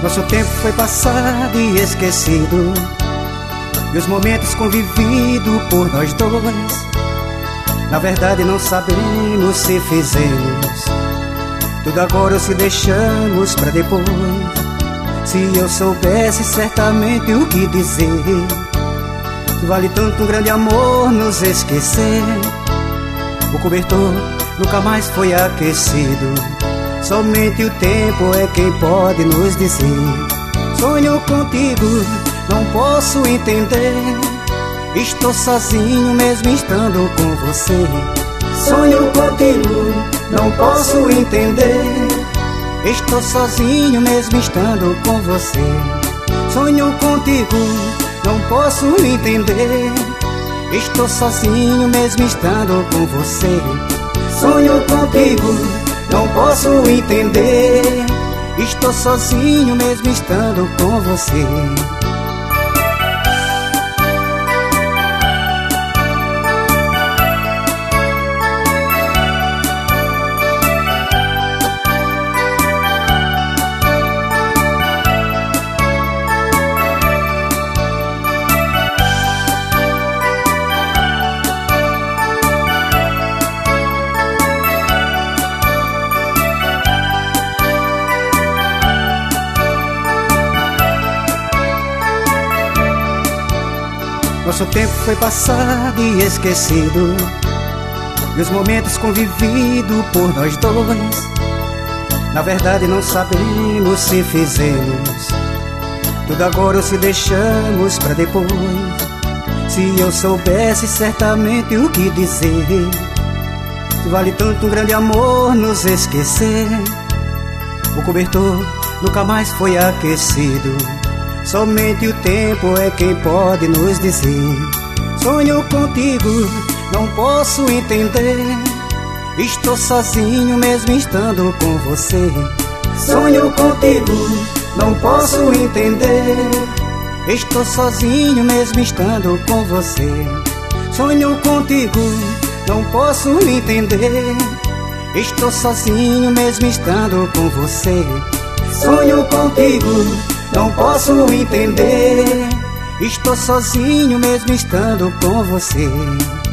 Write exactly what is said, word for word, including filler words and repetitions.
Nosso tempo foi passado e esquecido, e os momentos convividos por nós dois. Na verdade não sabemos se fizemos tudo agora ou se deixamos pra depois. Se eu soubesse certamente o que dizer, que vale tanto um grande amor nos esquecer. O cobertor nunca mais foi aquecido, somente o tempo é quem pode nos dizer. Sonho contigo, não posso entender, estou sozinho mesmo estando com você. Sonho contigo, não posso entender, estou sozinho mesmo estando com você. Sonho contigo, não posso entender, estou sozinho mesmo estando com você. Sonho contigo, não posso entender, estou sozinho mesmo estando com você. Nosso tempo foi passado e esquecido, e os momentos convividos por nós dois. Na verdade não sabemos se fizemos tudo agora ou se deixamos pra depois. Se eu soubesse certamente o que dizer, que vale tanto um grande amor nos esquecer. O cobertor nunca mais foi aquecido, somente o tempo é quem pode nos dizer. Sonho contigo, não posso entender, estou sozinho mesmo estando com você. Sonho contigo, não posso entender, estou sozinho mesmo estando com você. Sonho contigo, não posso entender, estou sozinho mesmo estando com você. Sonho contigo, não posso entender, estou sozinho mesmo estando com você.